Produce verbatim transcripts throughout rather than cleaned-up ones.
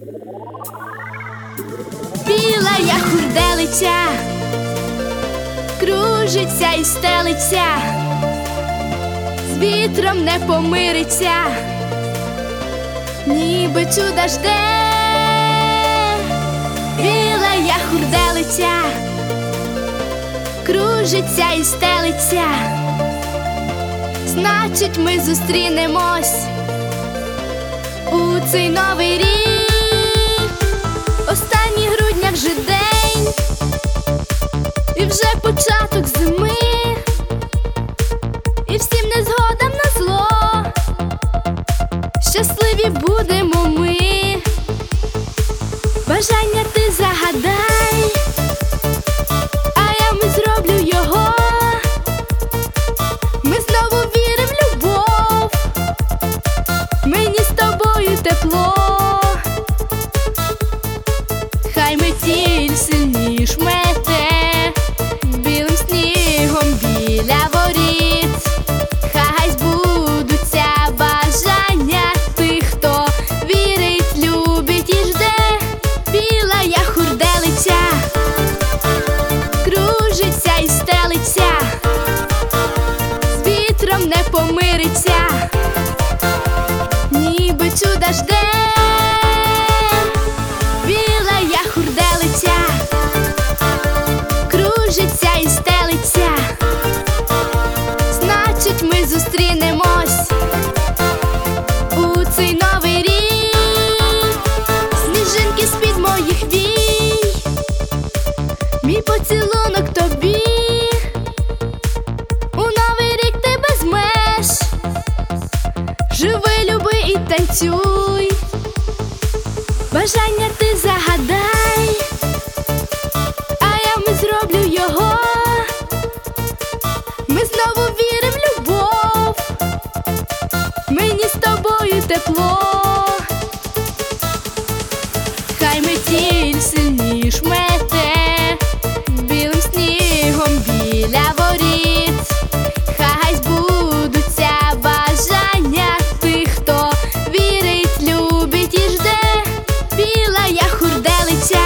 Біла я хурделиця, кружиться і стелиться, з вітром не помириться, ніби чуда жде. Біла я хурделиця, кружиться і стелиться, значить ми зустрінемось у цей новий рік. Останній грудня вже день, і вже початок зими, і всім незгодам назло, щасливі будемо ми. Бажання ти загадай, а я ми зроблю його. Ми знову віримо в любов, мені з тобою тепло. Хай метіль сильніш мете білим снігом біля воріт. Хай збудуться бажання тих, хто вірить, любить і жде. Біла я хурделиця, кружиться і стелиться, з вітром не помириться, ніби чуда жде. Біла я хурделиця, кружиться і стелиться, значить ми зустрінемось у цей новий рік. Сніжинки з-під моїх вій, мій поцілунок тобі. У новий рік ти без меж, живи, люби і танцюй. Бажання ти загадай, а я ми зроблю його. Ми знову віримо в любов, мені з тобою тепло. Хай метіль сильніш мете білим снігом біля воріт. Хай збудуться бажання тих, хто вірить, любить і жде. Біла я хурделиця,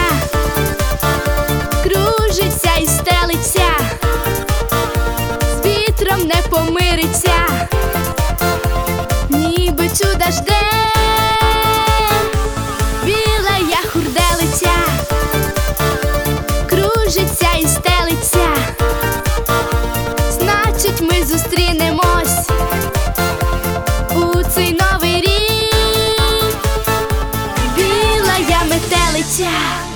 кружиться і стелиться, з вітром не помириться, ніби чуда жде. Біла я хурделиця, кружиться і стелиться, значить ми зустрінемось у цей новий рік. Біла я метелиця.